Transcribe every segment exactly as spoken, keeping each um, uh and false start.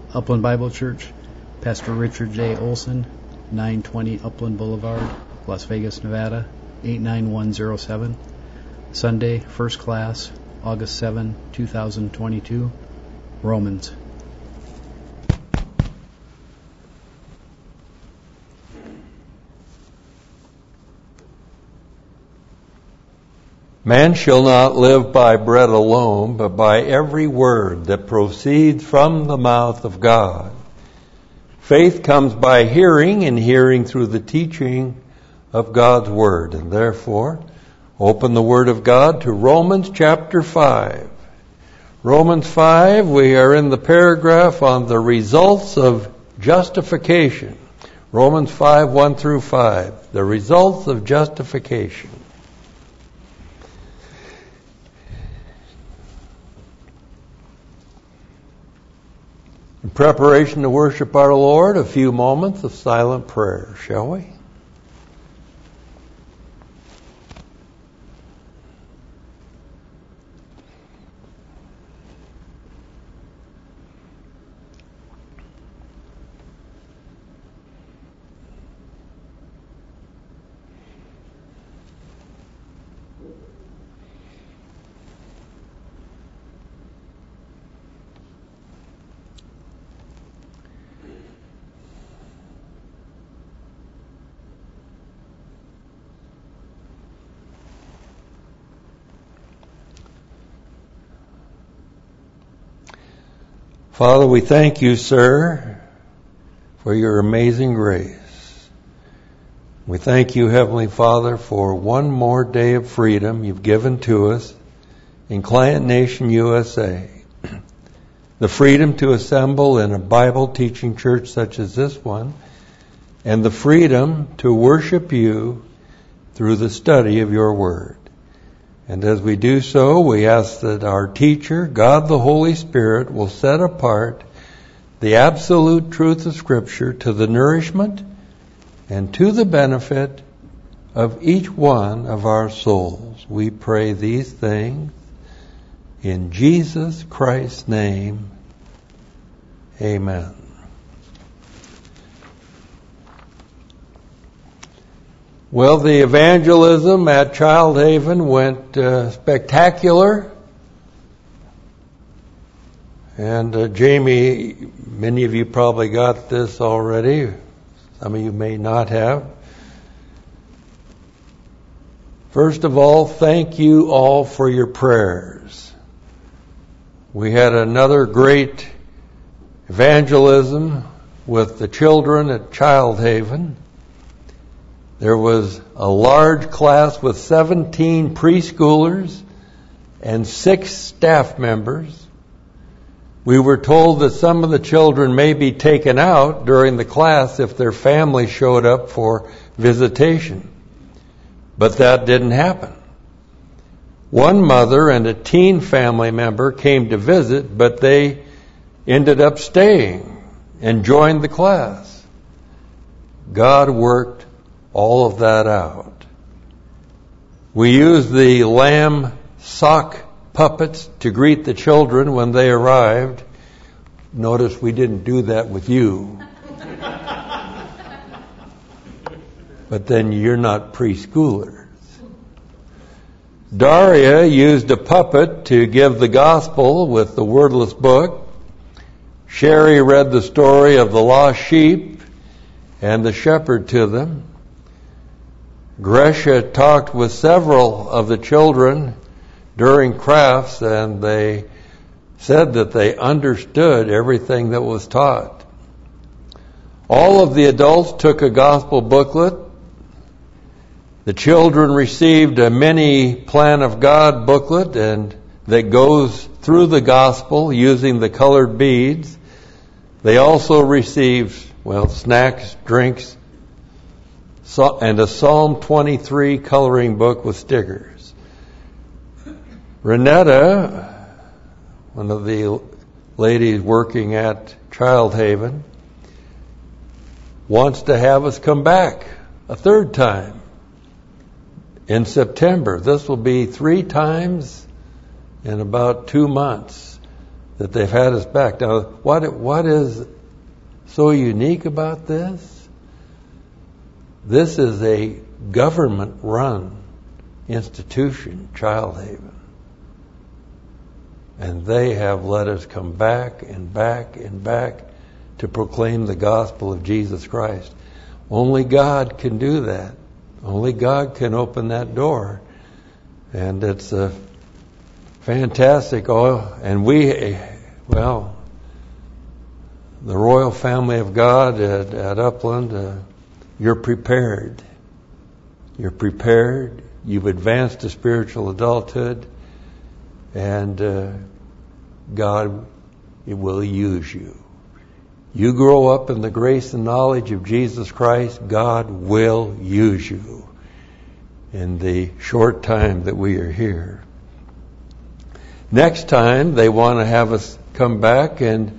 Upland Bible Church, Pastor Richard J. Olson, nine twenty Upland Boulevard, Las Vegas, Nevada, eight nine one zero seven. Sunday, first class, August seventh, two thousand twenty-two. Romans. Man shall not live by bread alone, but by every word that proceeds from the mouth of God. Faith comes by hearing, and hearing through the teaching of God's Word. And therefore, open the Word of God to Romans chapter five. Romans five, we are in the paragraph on the results of justification. Romans five, one through five. The results of justification. In preparation to worship our Lord, a few moments of silent prayer, shall we? Father, we thank you, sir, for your amazing grace. We thank you, Heavenly Father, for one more day of freedom you've given to us in Client Nation, U S A. The freedom to assemble in a Bible-teaching church such as this one, and the freedom to worship you through the study of your Word. And as we do so, we ask that our teacher, God the Holy Spirit, will set apart the absolute truth of Scripture to the nourishment and to the benefit of each one of our souls. We pray these things in Jesus Christ's name. Amen. Well, the evangelism at Child Haven went uh, spectacular. And uh, Jamie, many of you probably got this already. Some of you may not have. First of all, thank you all for your prayers. We had another great evangelism with the children at Child Haven. There was a large class with seventeen preschoolers and six staff members. We were told that some of the children may be taken out during the class if their family showed up for visitation. But that didn't happen. One mother and a teen family member came to visit, but they ended up staying and joined the class. God worked all of that out. We used the lamb sock puppets to greet the children when they arrived. Notice we didn't do that with you. But then you're not preschoolers. Daria used a puppet to give the gospel with the wordless book. Sherry read the story of the lost sheep and the shepherd to them. Gresha talked with several of the children during crafts, and they said that they understood everything that was taught. All of the adults took a gospel booklet. The children received a mini Plan of God booklet and that goes through the gospel using the colored beads. They also received, well, snacks, drinks, and a Psalm twenty-three coloring book with stickers. Renetta, one of the ladies working at Child Haven, wants to have us come back a third time in September. This will be three times in about two months that they've had us back. Now, what what is so unique about this? This is a government-run institution, Child Haven. And they have let us come back and back and back to proclaim the gospel of Jesus Christ. Only God can do that. Only God can open that door. And it's a fantastic. Oh, and we, well, the royal family of God at, at Upland, uh, you're prepared. You're prepared. You've advanced to spiritual adulthood. And uh, God will use you. You grow up in the grace and knowledge of Jesus Christ, God will use you in the short time that we are here. Next time, they want to have us come back and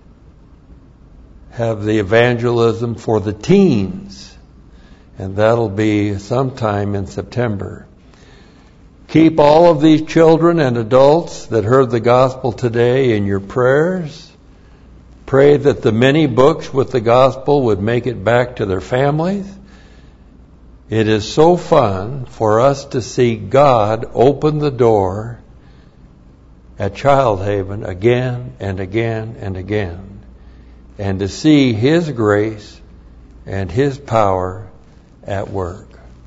have the evangelism for the teens. And that'll be sometime in September. Keep all of these children and adults that heard the gospel today in your prayers. Pray that the many books with the gospel would make it back to their families. It is so fun for us to see God open the door at Child Haven again and again and again, and to see His grace and His power at work.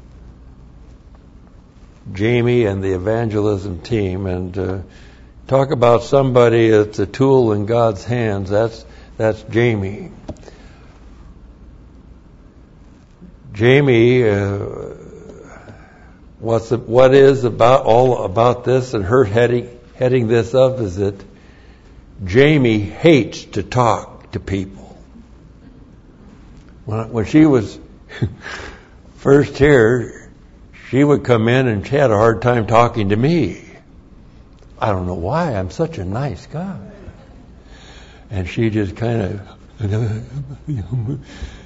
Jamie and the evangelism team, and uh, talk about somebody that's a tool in God's hands. That's that's Jamie. Jamie, uh, what's the, what is about all about this and her heading heading this up is that Jamie hates to talk to people. When when she was first here, she would come in and she had a hard time talking to me. I don't know why. I'm such a nice guy. And she just kind of...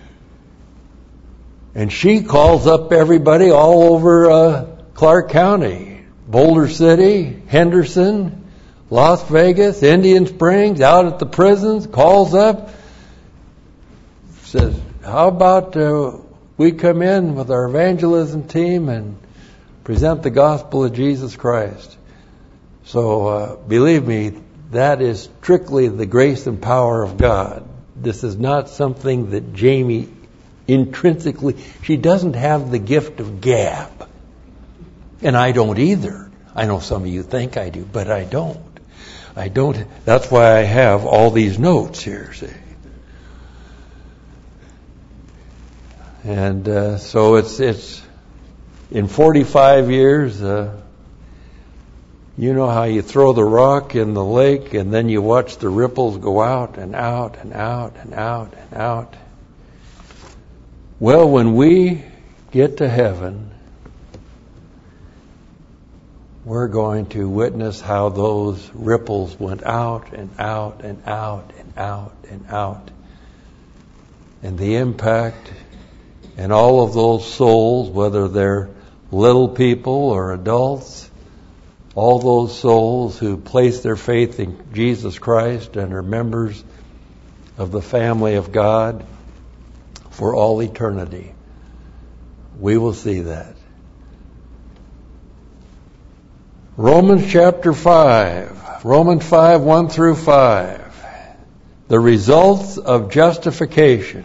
And she calls up everybody all over uh, Clark County. Boulder City, Henderson, Las Vegas, Indian Springs, out at the prisons, calls up, says, how about... Uh, we come in with our evangelism team and present the gospel of Jesus Christ. So uh, believe me, that is strictly the grace and power of God. This is not something that Jamie intrinsically, she doesn't have the gift of gab. And I don't either. I know some of you think I do, but I don't. I don't. That's why I have all these notes here, see. And uh, so it's it's in forty-five years, uh, you know how you throw the rock in the lake and then you watch the ripples go out and out and out and out and out. Well, when we get to heaven, we're going to witness how those ripples went out and out and out and out and out. And the impact... And all of those souls, whether they're little people or adults, all those souls who place their faith in Jesus Christ and are members of the family of God for all eternity, we will see that. Romans chapter five, Romans five, one through five. The results of justification.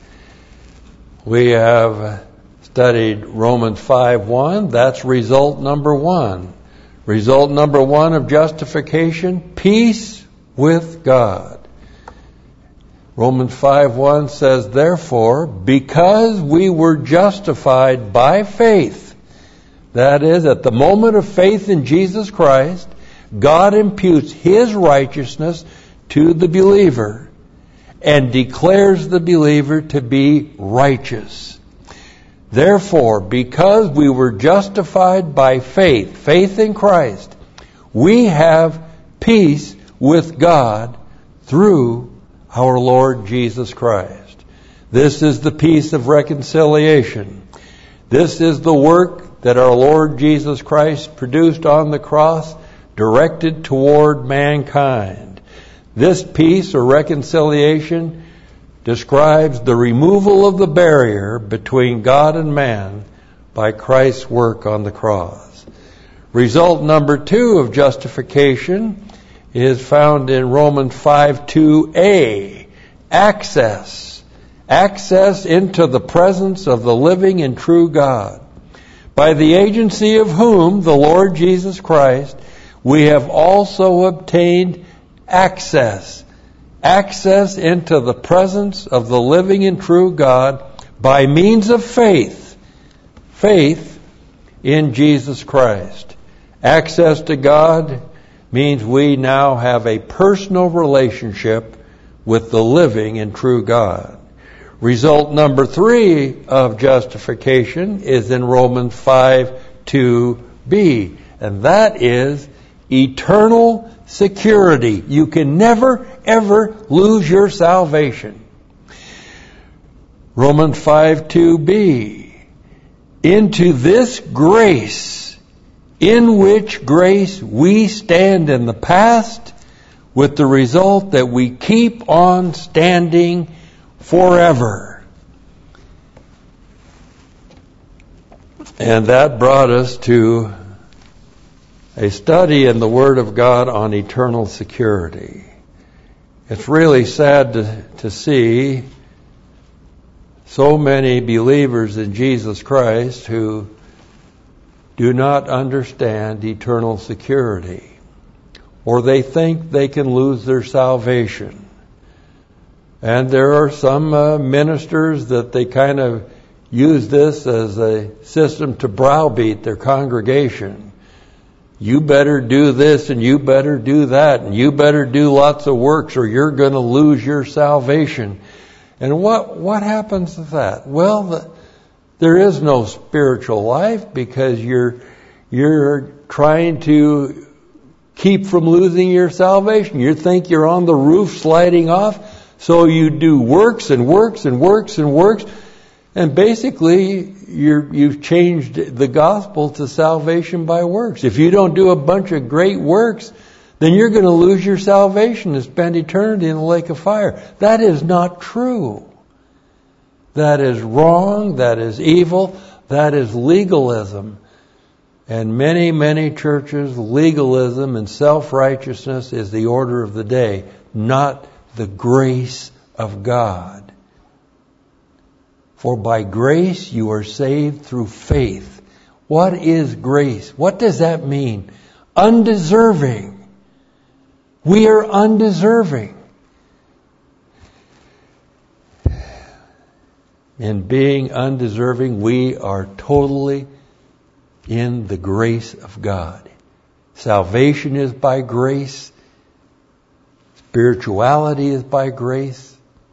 We have studied Romans five one. That's result number one. Result number one of justification, peace with God. Romans five one says, therefore, because we were justified by faith, that is, at the moment of faith in Jesus Christ, God imputes His righteousness to the believer and declares the believer to be righteous. Therefore, because we were justified by faith, faith in Christ, we have peace with God through our Lord Jesus Christ. This is the peace of reconciliation. This is the work that our Lord Jesus Christ produced on the cross, directed toward mankind. This peace or reconciliation describes the removal of the barrier between God and man by Christ's work on the cross. Result number two of justification is found in Romans five two a. Access. Access into the presence of the living and true God. By the agency of whom, the Lord Jesus Christ, we have also obtained access. Access into the presence of the living and true God by means of faith. Faith in Jesus Christ. Access to God means we now have a personal relationship with the living and true God. Result number three of justification is in Romans five two b, and that is eternal security. You can never, ever lose your salvation. Romans five two b, into this grace, in which grace we stand in the past, with the result that we keep on standing forever. And that brought us to a study in the Word of God on eternal security. It's really sad to, to see so many believers in Jesus Christ who do not understand eternal security, or they think they can lose their salvation. And there are some uh, ministers that they kind of use this as a system to browbeat their congregation. You better do this and you better do that and you better do lots of works or you're going to lose your salvation. And what what happens to that? Well, the, there is no spiritual life because you're you're trying to keep from losing your salvation. You think you're on the roof sliding off. So you do works and works and works and works, and basically you're, you've changed the gospel to salvation by works. If you don't do a bunch of great works, then you're going to lose your salvation and spend eternity in the lake of fire. That is not true. That is wrong. That is evil. That is legalism. And many, many churches, legalism and self-righteousness is the order of the day, not the grace of God. For by grace you are saved through faith. What is grace? What does that mean? Undeserving. We are undeserving. In being undeserving, we are totally in the grace of God. Salvation is by grace. Spirituality is by grace.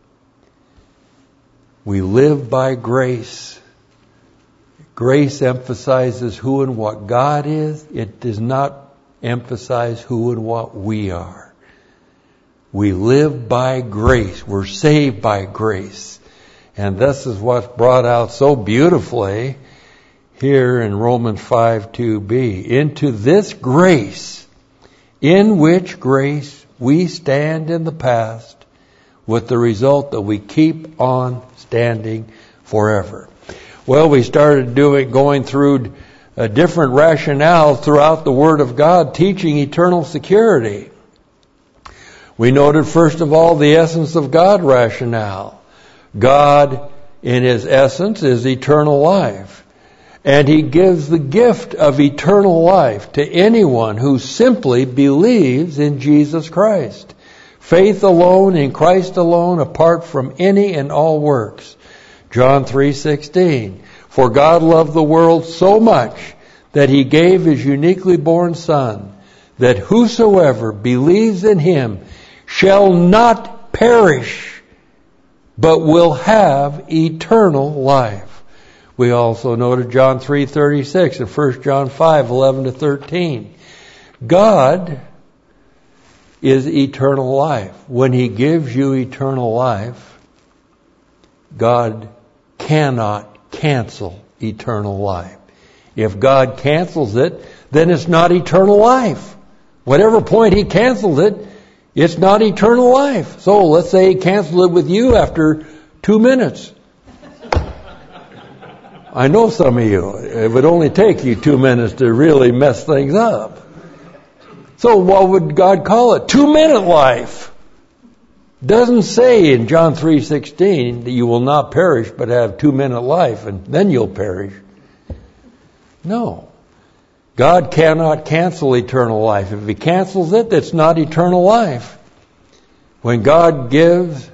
We live by grace. Grace emphasizes who and what God is. It does not emphasize who and what we are. We live by grace. We're saved by grace. And this is what's brought out so beautifully here in Romans five two b. Into this grace, in which grace we stand in the past, with the result that we keep on standing forever. Well, we started doing, going through a different rationale throughout the Word of God, teaching eternal security. We noted, first of all, the essence of God rationale. God, in His essence, is eternal life. And He gives the gift of eternal life to anyone who simply believes in Jesus Christ. Faith alone in Christ alone, apart from any and all works. John three sixteen. For God loved the world so much that He gave His uniquely born Son, that whosoever believes in Him shall not perish, but will have eternal life. We also noted John three thirty-six and First John five eleven to thirteen. God is eternal life. When He gives you eternal life, God cannot cancel eternal life. If God cancels it, then it's not eternal life. Whatever point He cancels it, It's not eternal life. So let's say he canceled it with you after two minutes. I know some of you. It would only take you two minutes to really mess things up. So what would God call it? Two-minute life. Doesn't say in John three sixteen that you will not perish but have two-minute life and then you'll perish. No. God cannot cancel eternal life. If he cancels it, it's not eternal life. When God gives,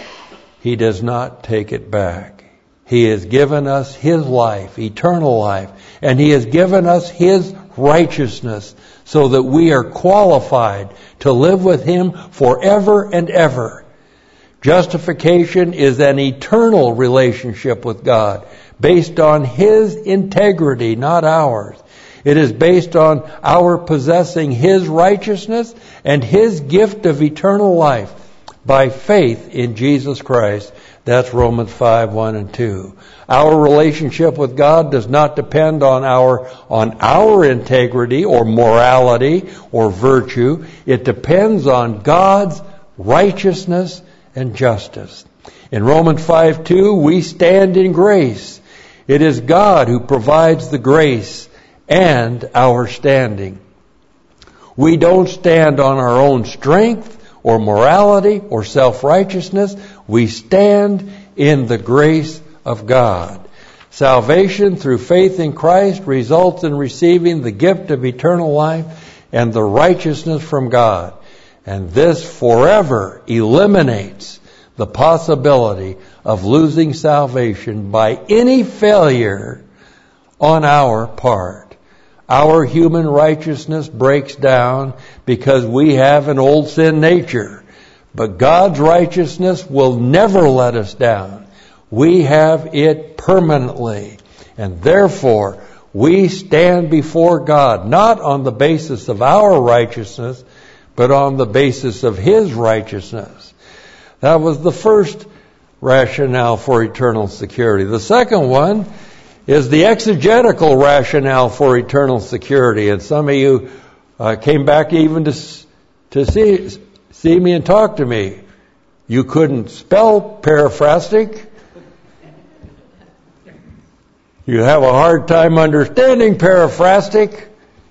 he does not take it back. He has given us his life, eternal life, and he has given us his righteousness so that we are qualified to live with him forever and ever. Justification is an eternal relationship with God based on his integrity, not ours. It is based on our possessing his righteousness and his gift of eternal life by faith in Jesus Christ. That's Romans five, one and two. Our relationship with God does not depend on our, on our integrity or morality or virtue. It depends on God's righteousness and justice. In Romans five, two, we stand in grace. It is God who provides the grace and our standing. We don't stand on our own strength or morality or self-righteousness. We stand in the grace of God. Salvation through faith in Christ results in receiving the gift of eternal life and the righteousness from God. And this forever eliminates the possibility of losing salvation by any failure on our part. Our human righteousness breaks down because we have an old sin nature. But God's righteousness will never let us down. We have it permanently. And therefore, we stand before God not on the basis of our righteousness, but on the basis of his righteousness. That was the first rationale for eternal security. The second one is the exegetical rationale for eternal security. And some of you uh, came back even to to see see me and talk to me. You couldn't spell paraphrastic. You have a hard time understanding paraphrastic.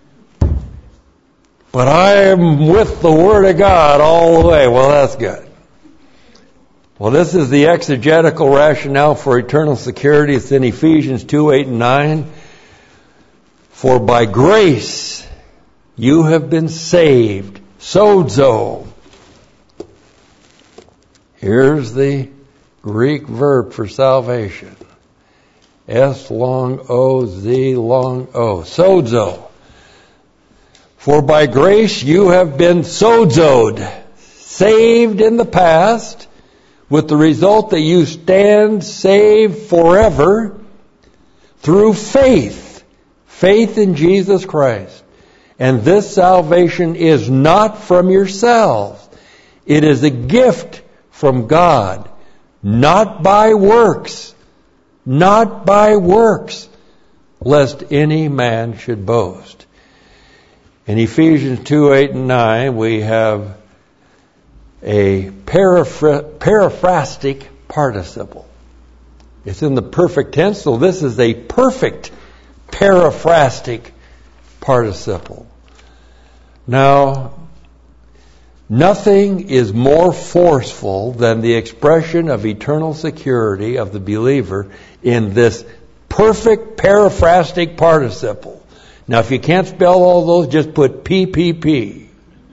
But I am with the Word of God all the way. Well, that's good. Well, this is the exegetical rationale for eternal security. It's in Ephesians two, eight, and nine. For by grace you have been saved. Sozo. Here's the Greek verb for salvation. S long O, Z long O. Sozo. For by grace you have been sozoed. Saved in the past, with the result that you stand saved forever through faith. Faith in Jesus Christ. And this salvation is not from yourselves. It is a gift from God, not by works. Not by works, lest any man should boast. In Ephesians two, eight, and nine, we have a paraphr- paraphrastic participle. It's in the perfect tense, so this is a perfect paraphrastic participle. Now, nothing is more forceful than the expression of eternal security of the believer in this perfect paraphrastic participle. Now, if you can't spell all those, just put P P P.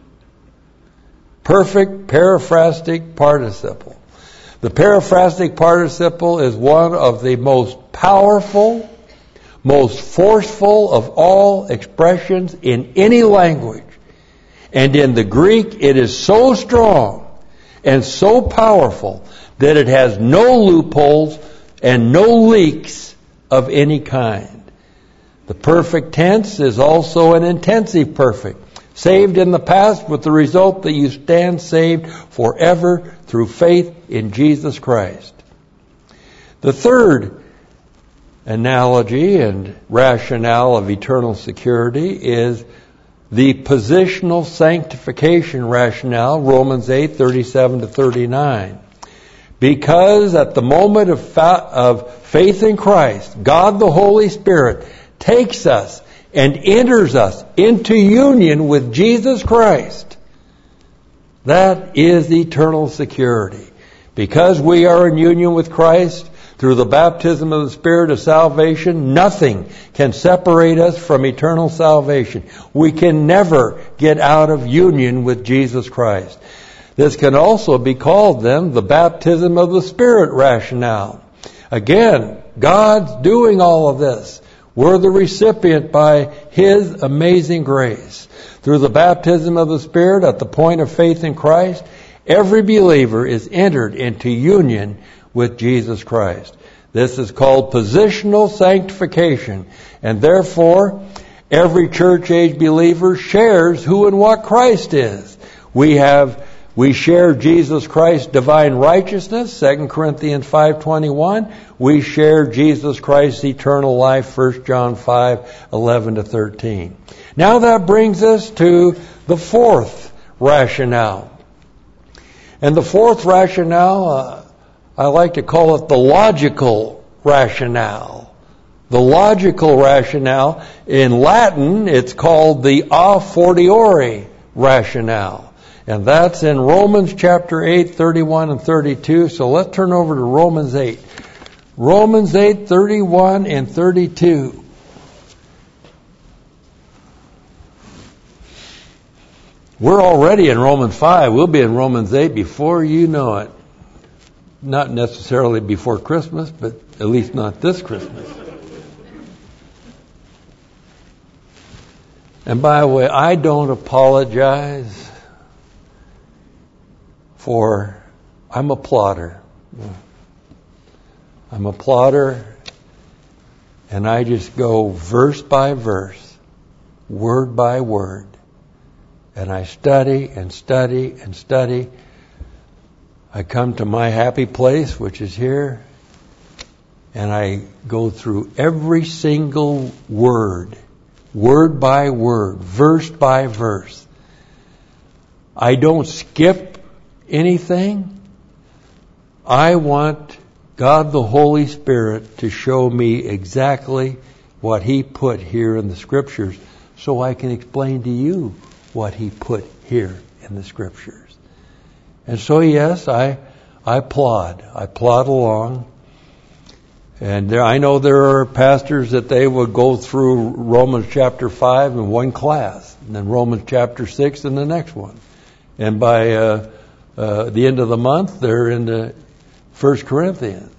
Perfect paraphrastic participle. The paraphrastic participle is one of the most powerful, most forceful of all expressions in any language. And in the Greek, it is so strong and so powerful that it has no loopholes and no leaks of any kind. The perfect tense is also an intensive perfect. Saved in the past with the result that you stand saved forever through faith in Jesus Christ. The third analogy and rationale of eternal security is the positional sanctification rationale, Romans eight, thirty-seven to thirty-nine. Because at the moment of, fa- of faith in Christ, God the Holy Spirit takes us and enters us into union with Jesus Christ. That is eternal security. Because we are in union with Christ through the baptism of the Spirit of salvation, nothing can separate us from eternal salvation. We can never get out of union with Jesus Christ. This can also be called then the baptism of the Spirit rationale. Again, God's doing all of this. We're the recipient by His amazing grace. Through the baptism of the Spirit at the point of faith in Christ, every believer is entered into union with Jesus Christ. This is called positional sanctification, and therefore every church-age believer shares who and what Christ is. We have we share Jesus Christ's divine righteousness, Second Corinthians five twenty-one. We share Jesus Christ's eternal life, First John five eleven to thirteen. Now that brings us to the fourth rationale. And the fourth rationale, uh, I like to call it the logical rationale. The logical rationale, in Latin, it's called the a fortiori rationale. And that's in Romans chapter eight, thirty-one and thirty-two. So let's turn over to Romans eight. Romans eight, thirty-one and thirty-two. We're already in Romans five. We'll be in Romans eight before you know it. Not necessarily before Christmas, but at least not this Christmas. And by the way, I don't apologize for, I'm a plotter. I'm a plotter, and I just go verse by verse, word by word. And I study and study and study. I come to my happy place, which is here, and I go through every single word, word by word, verse by verse. I don't skip anything. I want God the Holy Spirit to show me exactly what He put here in the Scriptures so I can explain to you what He put here in the Scriptures. And so, yes, I I plod. I plod along. And there, I know there are pastors that they would go through Romans chapter five in one class, and then Romans chapter six in the next one. And by uh, uh, the end of the month, they're in the First Corinthians.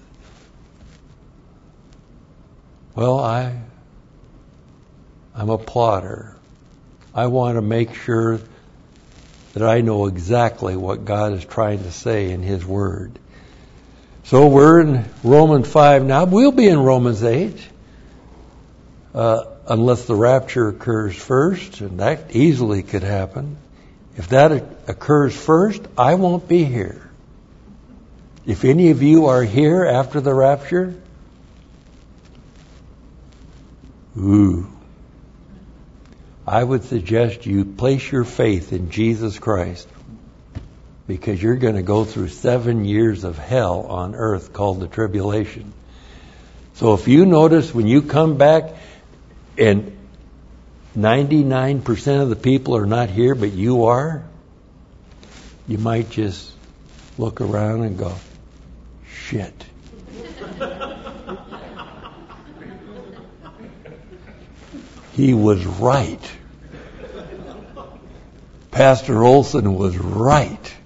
Well, I, I'm a plodder. I want to make sure that I know exactly what God is trying to say in His Word. So we're in Romans five now. We'll be in Romans eight, uh, unless the rapture occurs first, and that easily could happen. If that occurs first, I won't be here. If any of you are here after the rapture, ooh, I would suggest you place your faith in Jesus Christ, because you're going to go through seven years of hell on earth called the tribulation. So if you notice when you come back and ninety-nine percent of the people are not here, but you are, you might just look around and go, shit. He was right. Pastor Olson was right.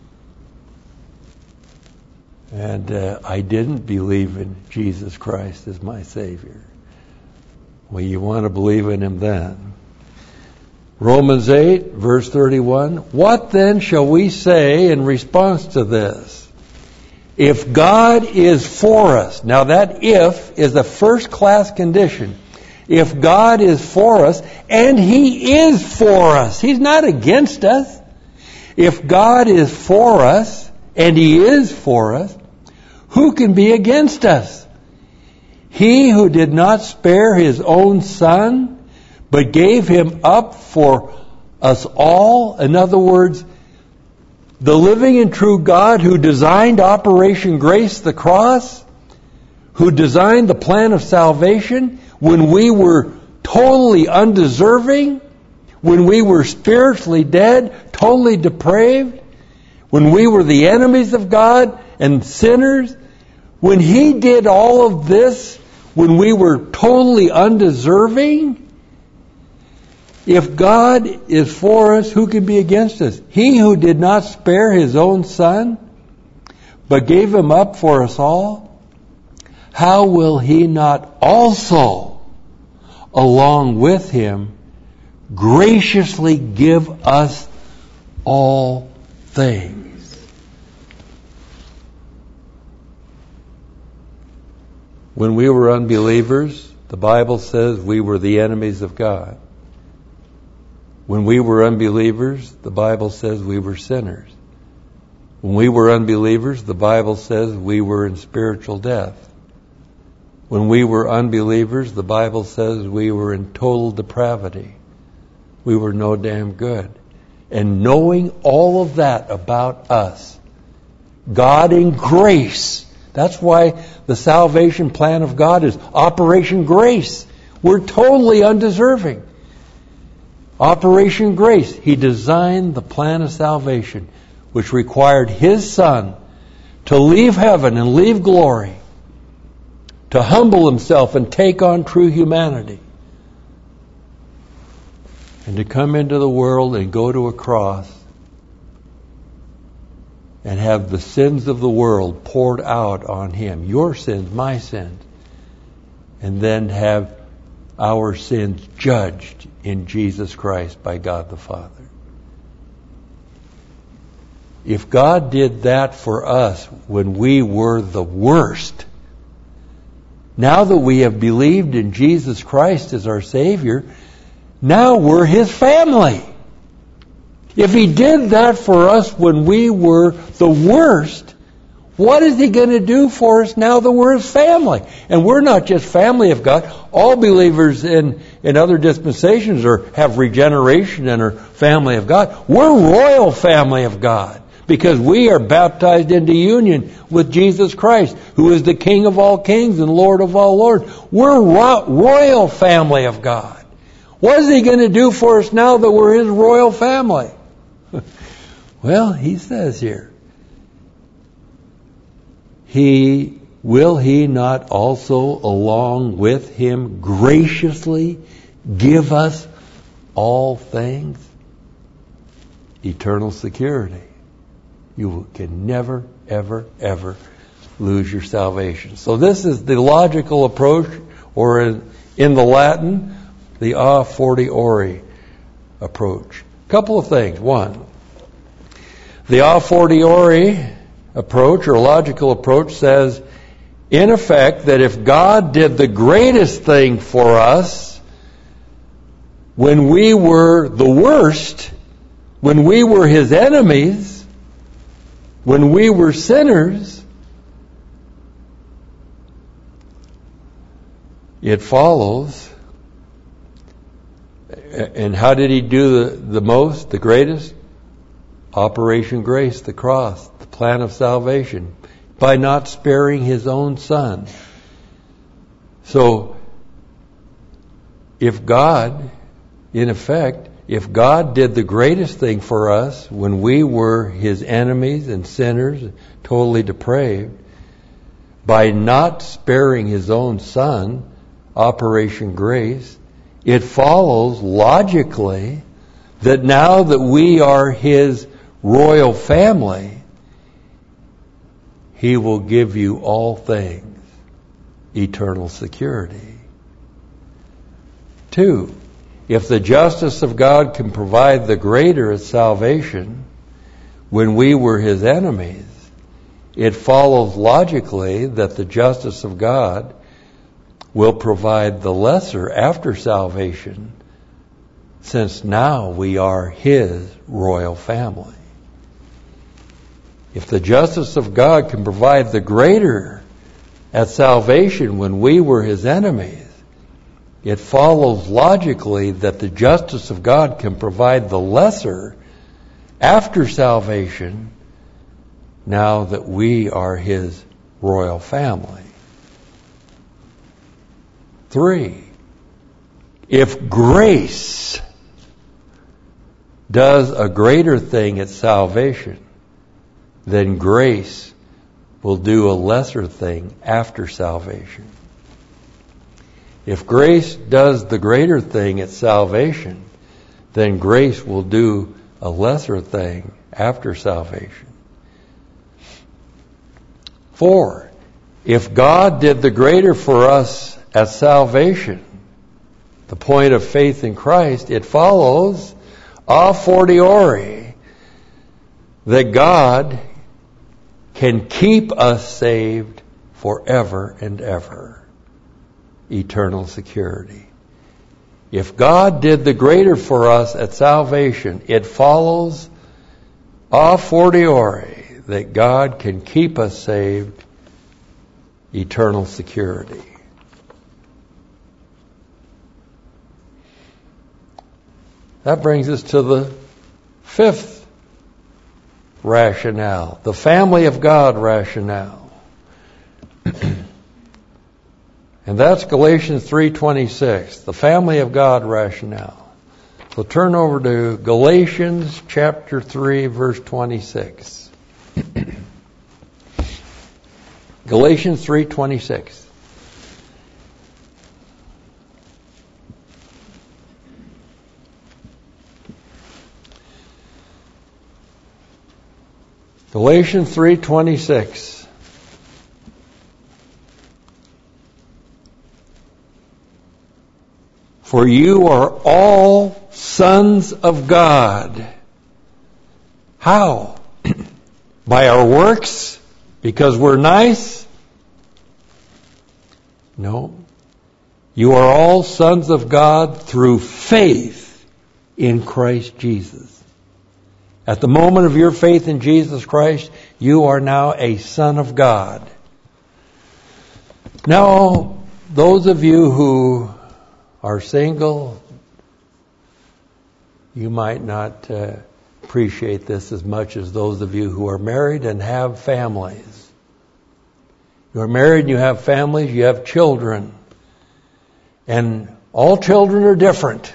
And uh, I didn't believe in Jesus Christ as my Savior. Well, you want to believe in Him then. Romans eight, verse thirty-one. What then shall we say in response to this? If God is for us. Now that if is a first class condition. If God is for us, and He is for us. He's not against us. If God is for us, and He is for us, who can be against us? He who did not spare His own Son, but gave him up for us all. In other words, the living and true God who designed Operation Grace, the cross, who designed the plan of salvation when we were totally undeserving, when we were spiritually dead, totally depraved, when we were the enemies of God and sinners, when He did all of this, when we were totally undeserving, if God is for us, who can be against us? He who did not spare His own Son, but gave Him up for us all, how will He not also, along with Him, graciously give us all things? When we were unbelievers, the Bible says we were the enemies of God. When we were unbelievers, the Bible says we were sinners. When we were unbelievers, the Bible says we were in spiritual death. When we were unbelievers, the Bible says we were in total depravity. We were no damn good. And knowing all of that about us, God in grace, that's why the salvation plan of God is Operation Grace. We're totally undeserving. Operation Grace. He designed the plan of salvation, which required His Son to leave heaven and leave glory, to humble Himself and take on true humanity, and to come into the world and go to a cross and have the sins of the world poured out on Him. Your sins, my sins. And then have our sins judged in Jesus Christ by God the Father. If God did that for us when we were the worst, now that we have believed in Jesus Christ as our Savior, now we're His family. If He did that for us when we were the worst, what is He going to do for us now that we're His family? And we're not just family of God. All believers in, in other dispensations are, have regeneration and are family of God. We're royal family of God because we are baptized into union with Jesus Christ, who is the King of all kings and Lord of all lords. We're ro- royal family of God. What is He going to do for us now that we're His royal family? Well, He says here, He, will He not also along with Him graciously give us all things? Eternal security. You can never, ever, ever lose your salvation. So this is the logical approach, or in, in the Latin, the a fortiori approach. Couple of things. One, the a fortiori approach or logical approach says, in effect, that if God did the greatest thing for us when we were the worst, when we were His enemies, when we were sinners, it follows. And how did He do the, the most, the greatest? Operation Grace, the cross, the plan of salvation, by not sparing His own Son. So, if God, in effect, if God did the greatest thing for us when we were His enemies and sinners, totally depraved, by not sparing His own Son, Operation Grace, it follows logically that now that we are His royal family, He will give you all things, eternal security. Two, if the justice of God can provide the greater at salvation when we were His enemies, it follows logically that the justice of God will provide the lesser after salvation, since now we are His royal family. If the justice of God can provide the greater at salvation when we were His enemies, it follows logically that the justice of God can provide the lesser after salvation, now that we are His royal family. Three, if grace does a greater thing at salvation, then grace will do a lesser thing after salvation. If grace does the greater thing at salvation, then grace will do a lesser thing after salvation. Four, if God did the greater for us at salvation, the point of faith in Christ, it follows a fortiori that God can keep us saved forever and ever. Eternal security. If God did the greater for us at salvation, it follows a fortiori that God can keep us saved, eternal security. That brings us to the fifth rationale, the family of God rationale. And that's Galatians three twenty-six, the family of God rationale. So turn over to Galatians chapter three, verse twenty-six. Galatians three twenty-six. Galatians three twenty-six. For you are all sons of God. How? By our works? Because we're nice? No. You are all sons of God through faith in Christ Jesus. At the moment of your faith in Jesus Christ, you are now a son of God. Now, those of you who are single, you might not uh, appreciate this as much as those of you who are married and have families. You are married and you have families, you have children. And all children are different.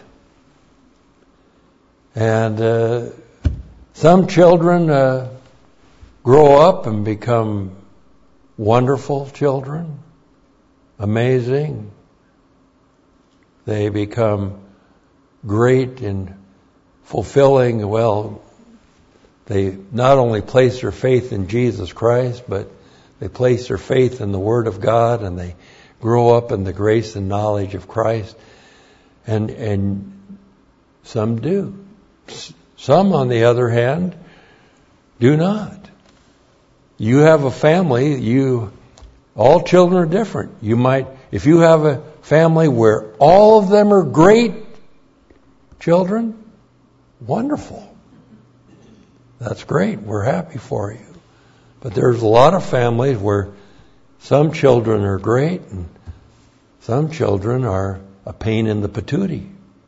And uh, some children uh, grow up and become wonderful children, amazing. They become great and fulfilling. Well, they not only place their faith in Jesus Christ, but they place their faith in the Word of God, and they grow up in the grace and knowledge of Christ. And and some do. Some, on the other hand, do not. You have a family, you all children are different. You might, if you have a family where all of them are great children, wonderful. That's great. We're happy for you. But there's a lot of families where some children are great and some children are a pain in the patootie.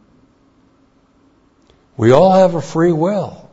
We all have a free will.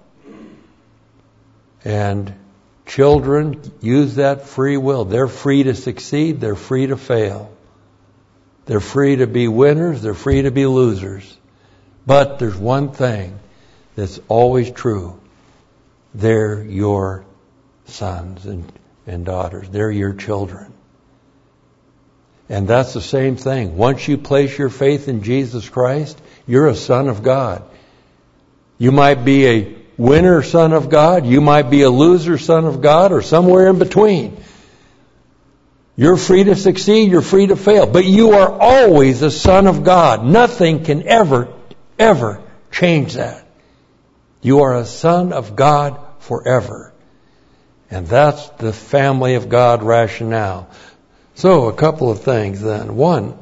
And children use that free will. They're free to succeed. They're free to fail. They're free to be winners. They're free to be losers. But there's one thing that's always true. They're your sons and, and daughters. They're your children. And that's the same thing. Once you place your faith in Jesus Christ, you're a son of God. You might be a winner son of God. You might be a loser son of God, or somewhere in between. You're free to succeed. You're free to fail. But you are always a son of God. Nothing can ever, ever change that. You are a son of God forever. And that's the family of God rationale. So, a couple of things then. One,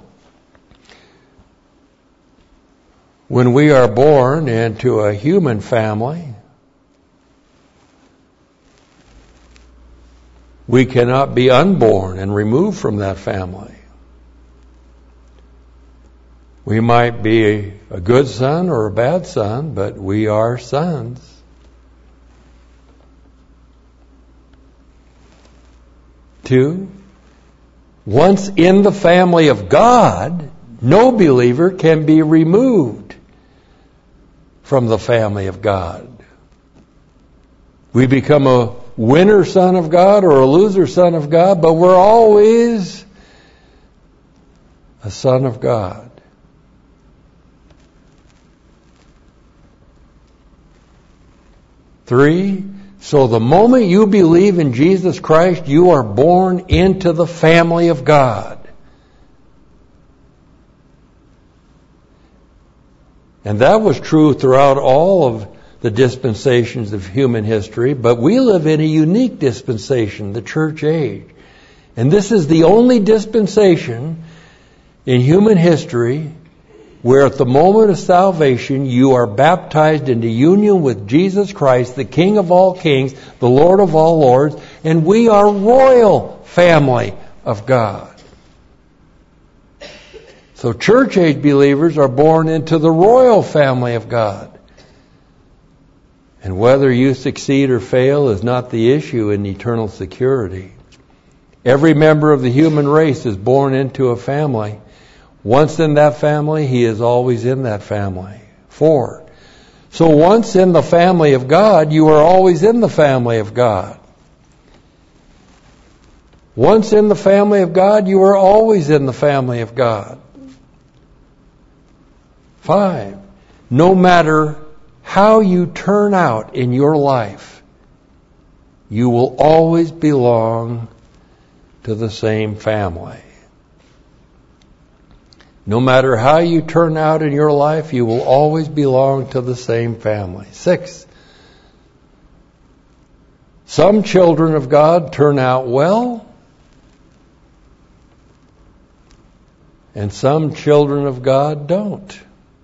when we are born into a human family, we cannot be unborn and removed from that family. We might be a, a good son or a bad son, but we are sons. Two, once in the family of God, no believer can be removed from the family of God. We become a winner son of God or a loser son of God, but we're always a son of God. Three, so the moment you believe in Jesus Christ, you are born into the family of God. And that was true throughout all of the dispensations of human history, but we live in a unique dispensation, the church age. And this is the only dispensation in human history where at the moment of salvation you are baptized into union with Jesus Christ, the King of all kings, the Lord of all lords, and we are royal family of God. So church age believers are born into the royal family of God. And whether you succeed or fail is not the issue in eternal security. Every member of the human race is born into a family. Once in that family, he is always in that family. Four. So once in the family of God, you are always in the family of God. Once in the family of God, you are always in the family of God. Five. No matter how you turn out in your life, you will always belong to the same family. No matter how you turn out in your life, you will always belong to the same family. Six, some children of God turn out well, and some children of God don't.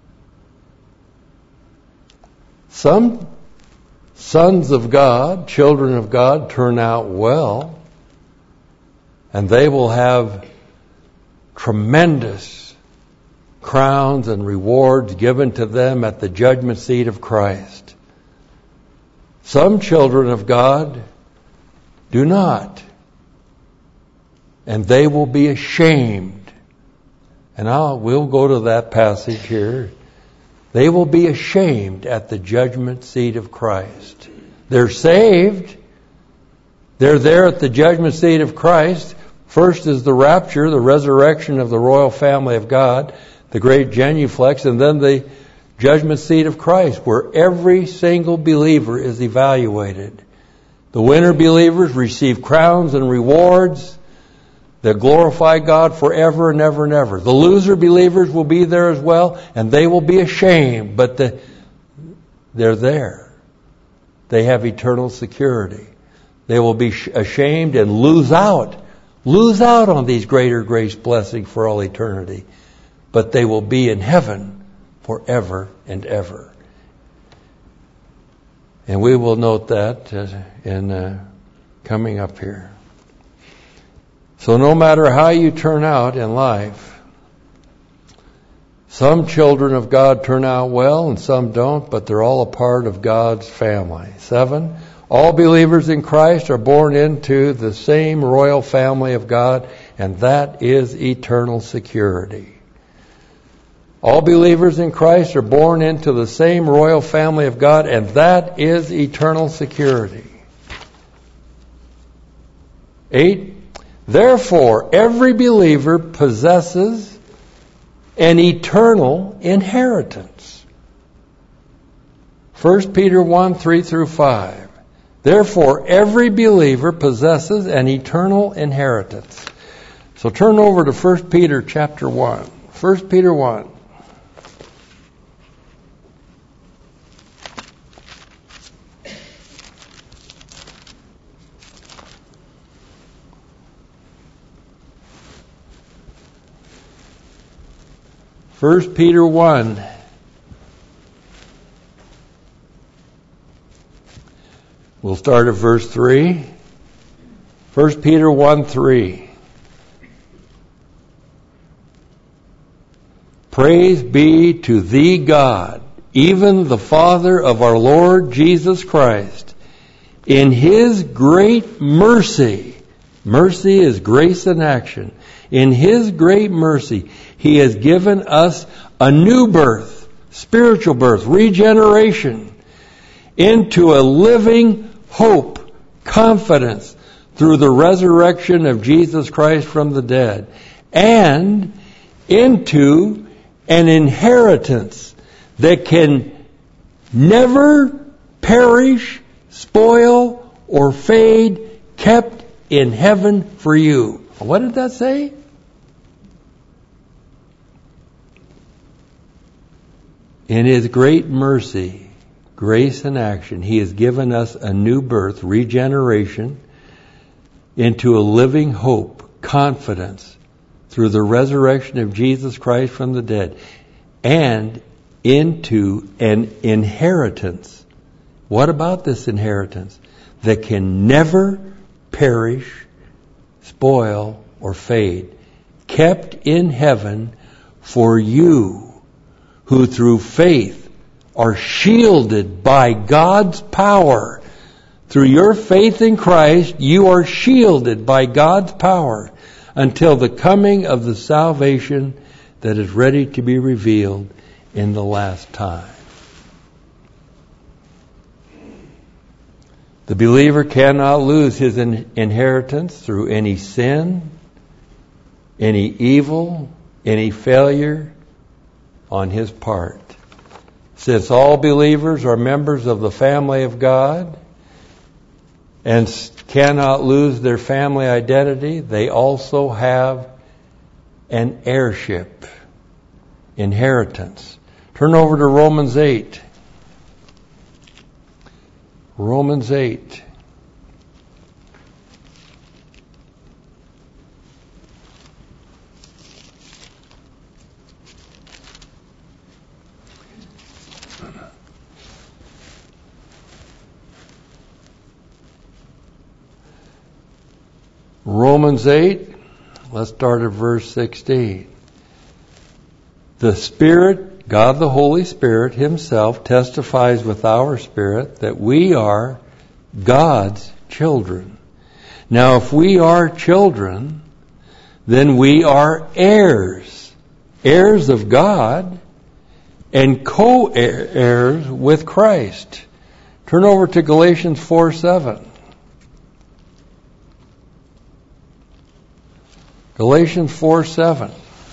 Some sons of God, children of God, turn out well, and they will have tremendous crowns and rewards given to them at the judgment seat of Christ. Some children of God do not, and they will be ashamed. And I'll, we'll go to that passage here. They will be ashamed at the judgment seat of Christ. They're saved. They're there at the judgment seat of Christ. First is the rapture, the resurrection of the royal family of God, the great genuflex, and then the judgment seat of Christ, where every single believer is evaluated. The winner believers receive crowns and rewards that glorify God forever and ever and ever. The loser believers will be there as well, and they will be ashamed, but the, they're there. They have eternal security. They will be ashamed and lose out, lose out on these greater grace blessings for all eternity. But they will be in heaven forever and ever. And we will note that uh, in uh, coming up here. So no matter how you turn out in life, some children of God turn out well and some don't, but they're all a part of God's family. Seven, all believers in Christ are born into the same royal family of God, and that is eternal security. All believers in Christ are born into the same royal family of God, and that is eternal security. Eight, therefore, every believer possesses an eternal inheritance. First Peter one, three through five. Therefore, every believer possesses an eternal inheritance. So turn over to First Peter chapter one. First Peter one. First Peter one. We'll start at verse three. First Peter one, three. Praise be to thee, God, even the Father of our Lord Jesus Christ. In his great mercy, mercy is grace in action. In his great mercy, he has given us a new birth, spiritual birth, regeneration, into a living hope, confidence, through the resurrection of Jesus Christ from the dead, and into an inheritance that can never perish, spoil, or fade, kept in heaven for you. What did that say? In his great mercy, grace in action, he has given us a new birth, regeneration, into a living hope, confidence, through the resurrection of Jesus Christ from the dead, and into an inheritance. What about this inheritance? That can never perish, spoil, or fade, kept in heaven for you, who through faith are shielded by God's power. Through your faith in Christ, you are shielded by God's power until the coming of the salvation that is ready to be revealed in the last time. The believer cannot lose his in- inheritance through any sin, any evil, any failure on his part. Since all believers are members of the family of God and cannot lose their family identity, they also have an heirship, inheritance. Turn over to Romans eight. Romans eight. Romans eight, let's start at verse sixteen. The Spirit, God the Holy Spirit himself, testifies with our spirit that we are God's children. Now, if we are children, then we are heirs, heirs of God, and co-heirs with Christ. Turn over to Galatians four seven. Galatians four seven.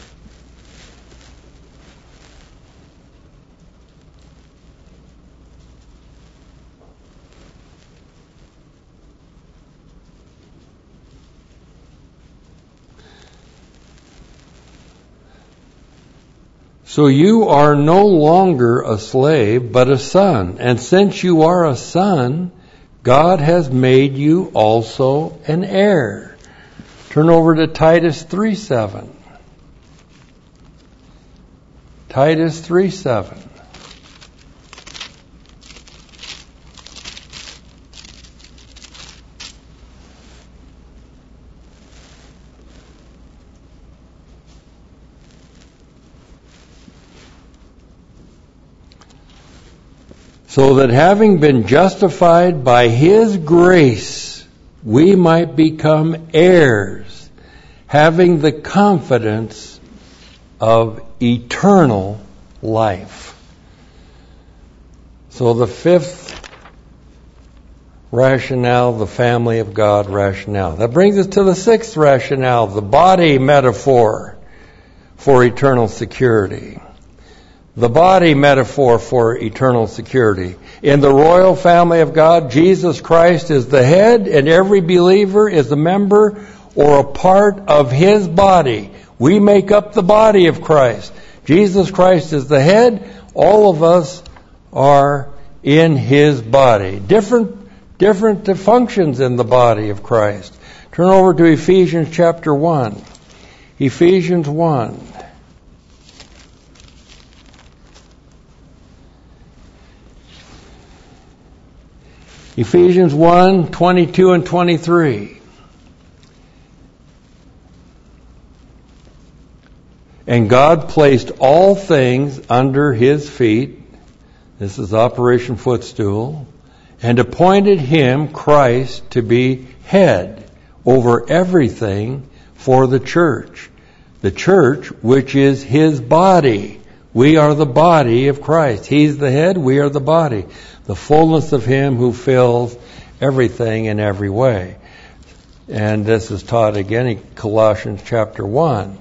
So you are no longer a slave, but a son. And since you are a son, God has made you also an heir. Turn over to Titus three seven. Titus three seven. So that having been justified by his grace, we might become heirs, having the confidence of eternal life. So the fifth rationale, the family of God rationale. That brings us to the sixth rationale, the body metaphor for eternal security. The body metaphor for eternal security. In the royal family of God, Jesus Christ is the head, and every believer is a member or a part of his body. We make up the body of Christ. Jesus Christ is the head. All of us are in his body. Different, different functions in the body of Christ. Turn over to Ephesians chapter one. Ephesians one. Ephesians one, twenty-two and twenty-three. And God placed all things under his feet. This is Operation Footstool. And appointed him, Christ, to be head over everything for the church. The church, which is his body. We are the body of Christ. He's the head, we are the body. The fullness of him who fills everything in every way. And this is taught again in Colossians chapter one.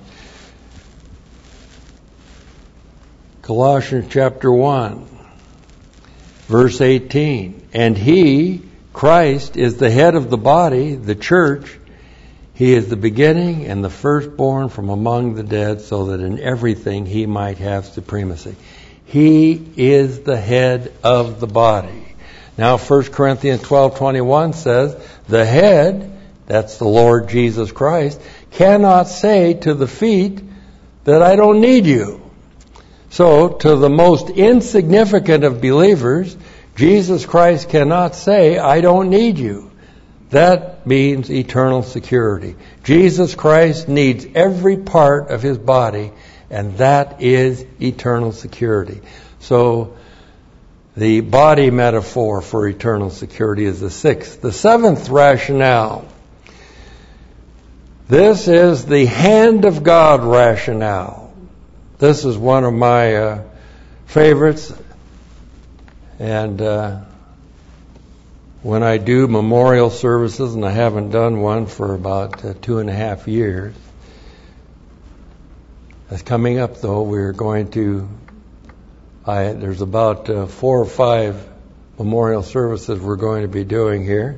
Colossians chapter one, verse eighteen. And he, Christ, is the head of the body, the church. He is the beginning and the firstborn from among the dead, so that in everything he might have supremacy. He is the head of the body. Now First Corinthians twelve twenty-one says, the head, that's the Lord Jesus Christ, cannot say to the feet that I don't need you. So to the most insignificant of believers, Jesus Christ cannot say, I don't need you. That means eternal security. Jesus Christ needs every part of his body, and that is eternal security. So the body metaphor for eternal security is the sixth. The seventh rationale. This is the hand of God rationale. This is one of my uh, favorites. And uh, when I do memorial services, and I haven't done one for about uh, two and a half years, that's coming up though. We're going to, I, there's about uh, four or five memorial services we're going to be doing here.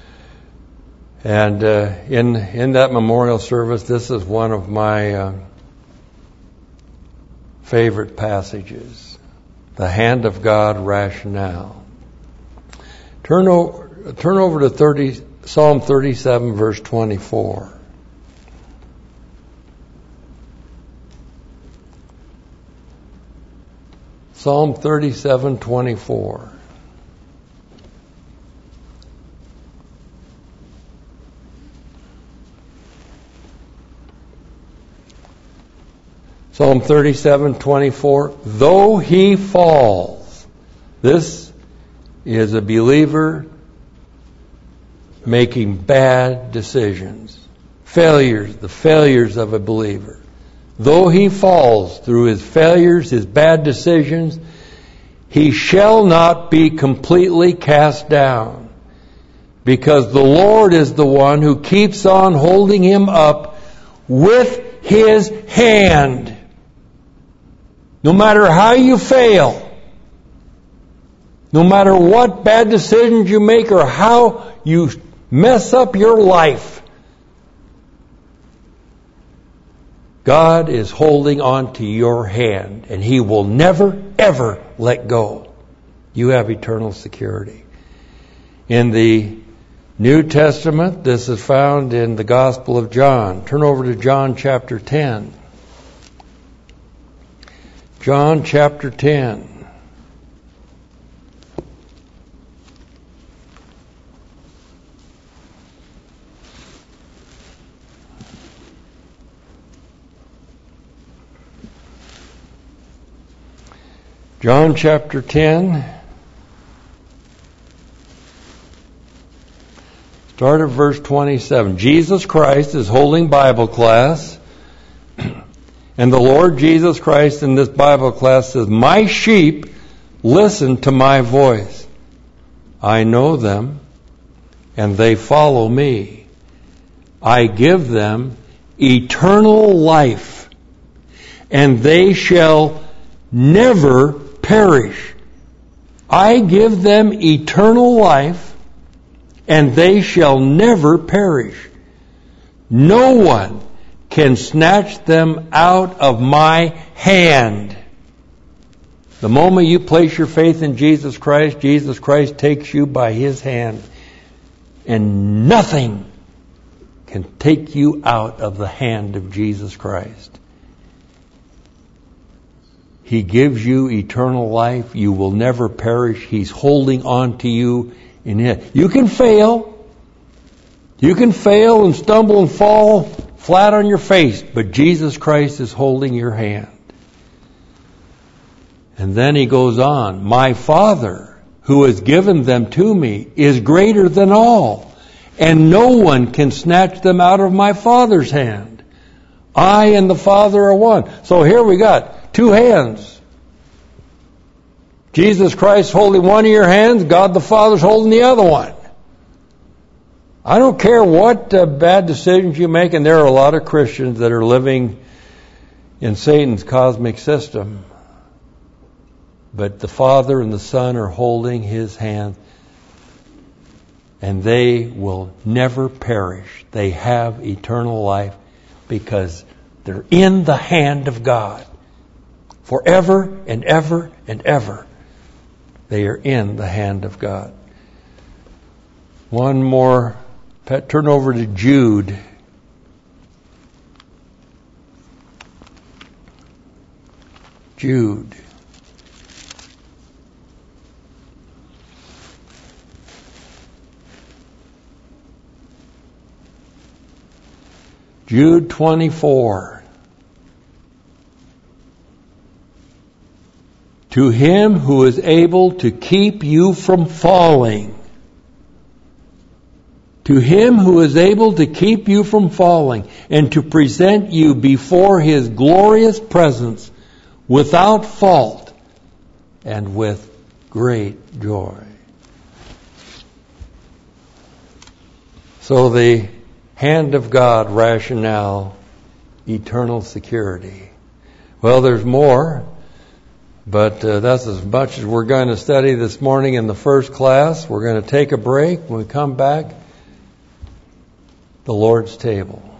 And uh, in in that memorial service, this is one of my uh, favorite passages, the hand of God rationale. Turn over, turn over to thirty, Psalm thirty-seven, verse twenty-four. Psalm thirty-seven, twenty-four. Psalm thirty-seven, twenty-four. Though he falls, this is a believer making bad decisions. Failures, the failures of a believer. Though he falls through his failures, his bad decisions, he shall not be completely cast down, because the Lord is the one who keeps on holding him up with his hand. No matter how you fail, no matter what bad decisions you make or how you mess up your life, God is holding on to your hand, and he will never, ever let go. You have eternal security. In the New Testament, this is found in the Gospel of John. Turn over to John chapter ten. John chapter ten. John chapter ten, start at verse twenty-seven. Jesus Christ is holding Bible class, and the Lord Jesus Christ in this Bible class says, my sheep listen to my voice. I know them, and they follow me. I give them eternal life, and they shall never perish. I give them eternal life, and they shall never perish. No one can snatch them out of my hand. The moment you place your faith in Jesus Christ, Jesus Christ takes you by his hand, and nothing can take you out of the hand of Jesus Christ. He gives you eternal life. You will never perish. He's holding on to you in it. You can fail. You can fail and stumble and fall flat on your face, but Jesus Christ is holding your hand. And then he goes on, my Father, who has given them to me, is greater than all, and no one can snatch them out of my Father's hand. I and the Father are one. So here we got two hands. Jesus Christ holding one of your hands, God the Father's holding the other one. I don't care what uh, bad decisions you make, and there are a lot of Christians that are living in Satan's cosmic system. But the Father and the Son are holding his hand, and they will never perish. They have eternal life because they're in the hand of God. Forever and ever and ever, they are in the hand of God. One more. Turn over to Jude. Jude. Jude twenty-four. To him who is able to keep you from falling. To him who is able to keep you from falling and to present you before his glorious presence without fault and with great joy. So the hand of God rationale, eternal security. Well, there's more, but uh, that's as much as we're going to study this morning in the first class. We're going to take a break. When we come back, the Lord's table.